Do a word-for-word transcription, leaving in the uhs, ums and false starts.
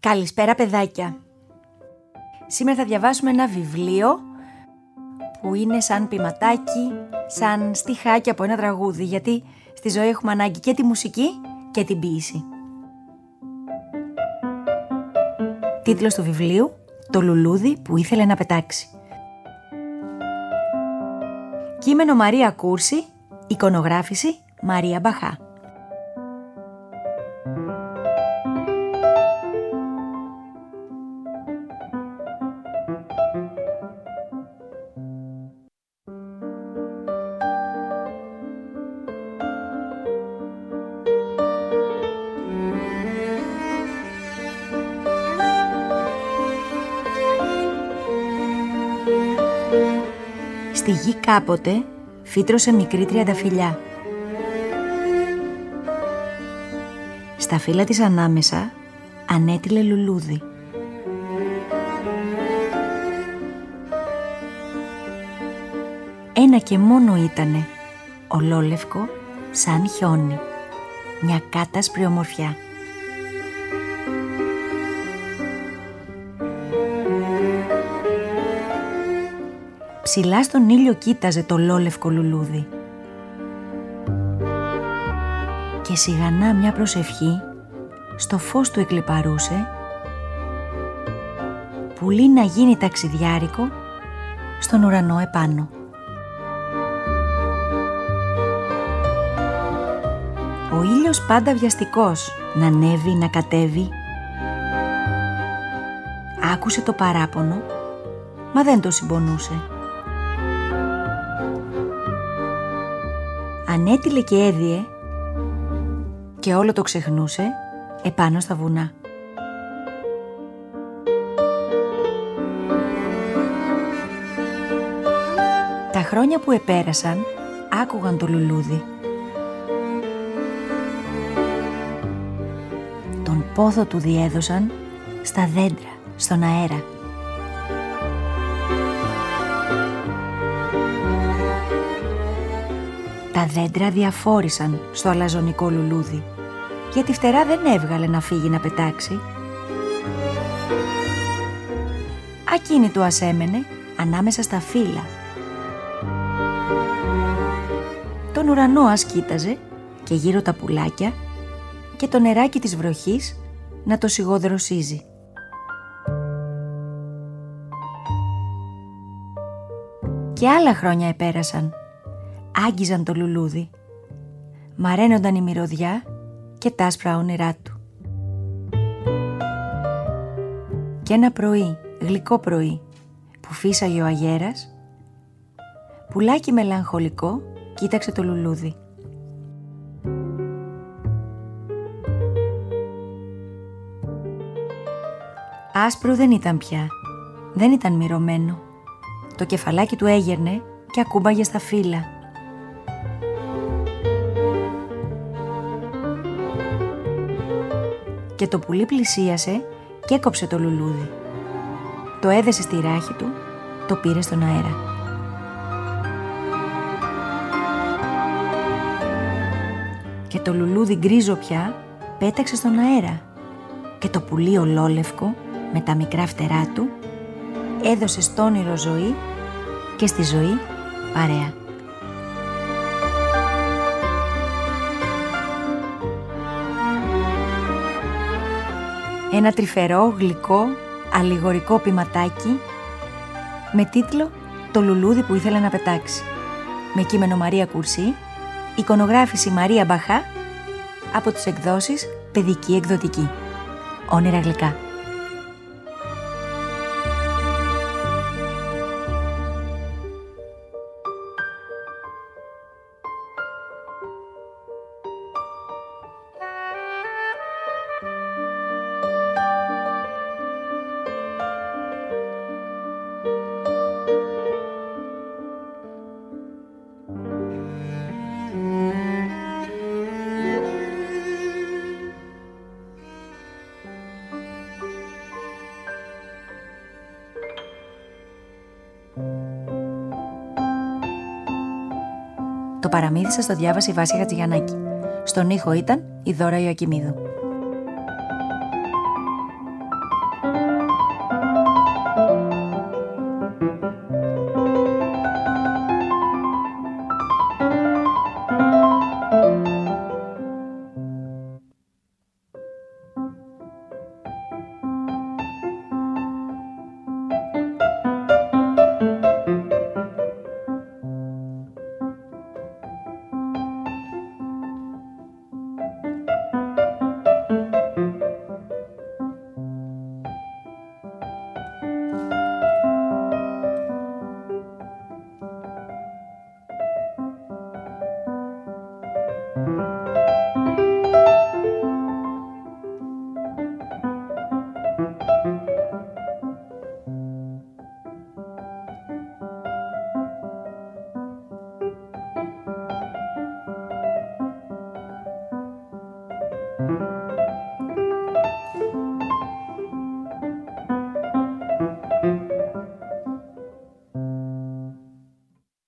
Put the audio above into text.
Καλησπέρα παιδάκια. Σήμερα θα διαβάσουμε ένα βιβλίο που είναι σαν ποιηματάκι, σαν στιχάκι από ένα τραγούδι, γιατί στη ζωή έχουμε ανάγκη και τη μουσική και την ποίηση. Τίτλος του βιβλίου: Το λουλούδι που ήθελε να πετάξει. Κείμενο Μαρία Κούρση, εικονογράφηση Μαρία Μπαχά. Στη γη κάποτε φύτρωσε μικρή τριανταφυλλιά. Στα φύλλα της ανάμεσα ανέτειλε λουλούδι. Ένα και μόνο ήτανε, ολόλευκο σαν χιόνι, μια κάτασπρη ομορφιά. Ψηλά στον ήλιο κοίταζε το ολόλευκο λουλούδι. Και σιγανά μια προσευχή στο φως του εκλιπαρούσε, πουλί να γίνει ταξιδιάρικο στον ουρανό επάνω. Ο ήλιος πάντα βιαστικός, να ανέβει, να κατέβει. Άκουσε το παράπονο, μα δεν το συμπονούσε. Ανέτειλε και έδιε και όλο το ξεχνούσε επάνω στα βουνά. Τα χρόνια που επέρασαν άκουγαν το λουλούδι. Τον πόθο του διέδωσαν στα δέντρα, στον αέρα. Τα δέντρα διαφόρησαν στο αλαζονικό λουλούδι, γιατί φτερά δεν έβγαλε να φύγει να πετάξει. Ακίνητο ας έμενε ανάμεσα στα φύλλα. Τον ουρανό ας κοίταζε και γύρω τα πουλάκια και το νεράκι της βροχής να το σιγοδροσίζει. Και άλλα χρόνια επέρασαν. Άγγιζαν το λουλούδι, μαραίνονταν η μυρωδιά και τ' άσπρα όνειρά του. Κι ένα πρωί, γλυκό πρωί, που φύσαγε ο αγέρας, πουλάκι μελαγχολικό κοίταξε το λουλούδι. Άσπρο δεν ήταν πια, δεν ήταν μυρωμένο. Το κεφαλάκι του έγερνε και ακούμπαγε στα φύλλα. Και το πουλί πλησίασε και έκοψε το λουλούδι. Το έδεσε στη ράχη του, το πήρε στον αέρα. Και το λουλούδι γκρίζο πια πέταξε στον αέρα. Και το πουλί ολόλευκο με τα μικρά φτερά του έδωσε στο όνειρο ζωή και στη ζωή παρέα. Ένα τρυφερό, γλυκό, αλληγορικό ποιηματάκι με τίτλο «Το λουλούδι που ήθελε να πετάξει». Με κείμενο Μαρία Κουρσή, εικονογράφηση Μαρία Μπαχά, από τις εκδόσεις Παιδική Εκδοτική. Όνειρα γλυκά. Το παραμύθι σας το διάβασε η Βάσια Χατζηγιαννάκη. Στον ήχο ήταν η Δώρα Ιωακημίδου.